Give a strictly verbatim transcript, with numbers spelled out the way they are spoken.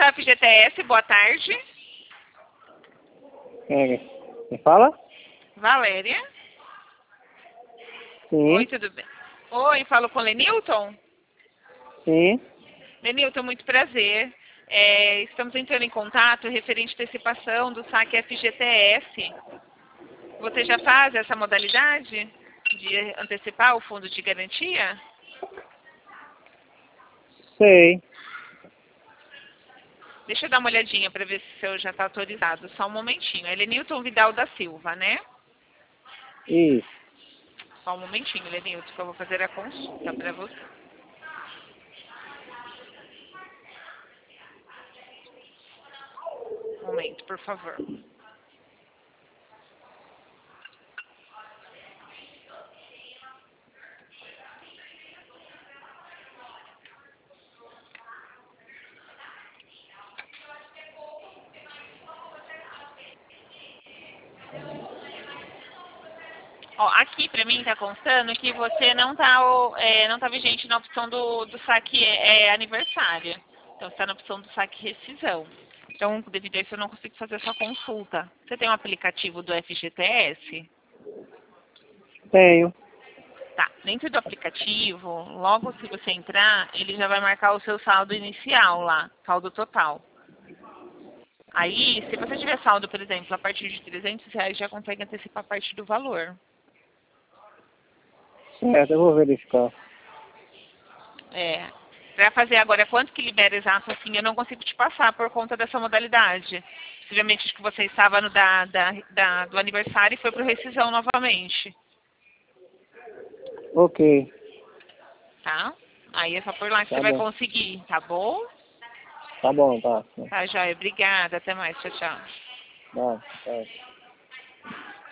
F G T S, boa tarde. Quem, quem fala? Valéria. Sim. Oi, tudo bem? Oi, falo com Lenilton? Sim. Lenilton, muito prazer. É, estamos entrando em contato referente à antecipação do saque F G T S. Você já faz essa modalidade de antecipar o fundo de garantia? Sei. Deixa eu dar uma olhadinha para ver se o seu já está autorizado. Só um momentinho. É Lenilton Vidal da Silva, né? Isso. Só um momentinho, Lenilton, que eu vou fazer a consulta para você. Um momento, por favor. Ó, aqui para mim está constando que você não está é, não tá vigente na opção do, do saque é, aniversário. Então está na opção do saque rescisão. Então, devido a isso, eu não consigo fazer essa consulta. Você tem um aplicativo do F G T S? Tenho. Tá. Dentro do aplicativo, logo que você entrar, ele já vai marcar o seu saldo inicial lá, saldo total. Aí, se você tiver saldo, por exemplo, a partir de trezentos reais, já consegue antecipar parte do valor. Certo, eu vou verificar. É, para fazer agora quanto que libera exato assim, eu não consigo te passar por conta dessa modalidade. Possivelmente acho que você estava no da, da, da- do aniversário e foi para rescisão novamente, Ok. tá? Aí é só por lá que você Tá vai bom. conseguir, tá bom? Tá bom, tá. Tá, joia. Obrigada. Até mais. Tchau, tchau. Tá, tá.